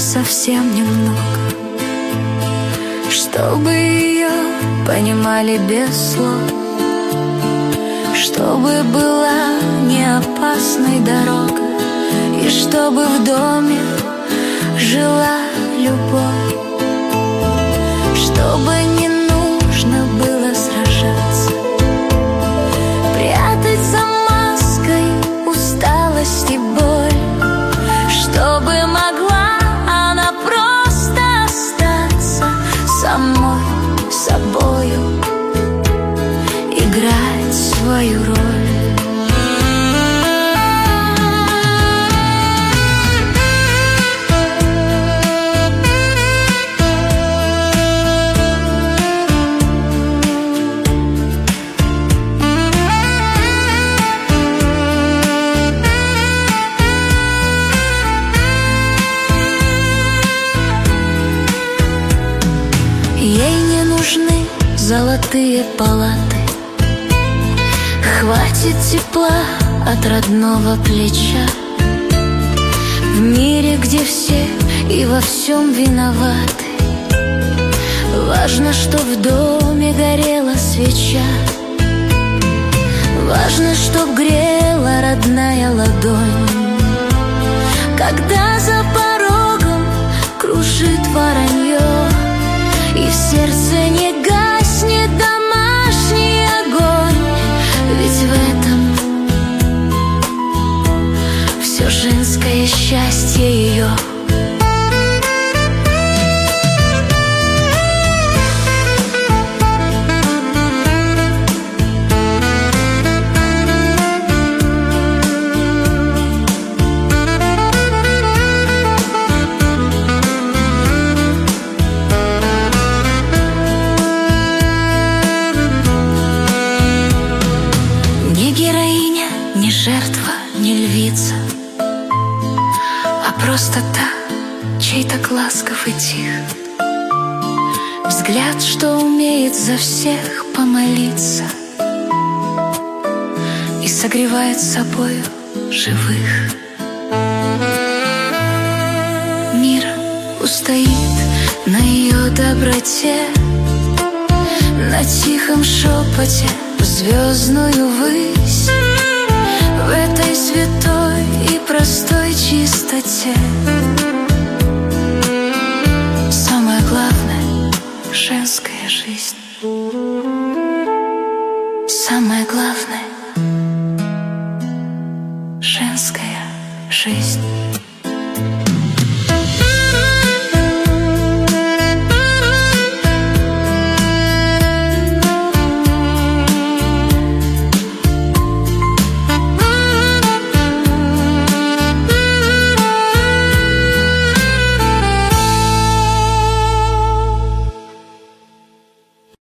совсем немного, чтобы ее понимали без слов, чтобы была не опасной дорога, и чтобы в доме жила любовь, чтобы не нужно было сражаться, прятать за маской усталость и боль, чтобы могла она просто остаться самой собою, играть свою роль. Ей не нужны золотые палаты, хватит тепла от родного плеча. В мире, где все и во всем виноваты, важно, что в доме горела свеча, важно, чтоб грела родная ладонь, когда за порогом кружит воронье, и в сердце не гаснет домашний огонь. Ведь в этом все женское счастье ее. Не жертва, не львица, а просто та, чей так ласков и тих взгляд, что умеет за всех помолиться и согревает собою живых. Мир устоит на ее доброте, на тихом шепоте в звездную высь, в этой святой и простой чистоте. Самое главное — женская жизнь. Самое главное — женская жизнь.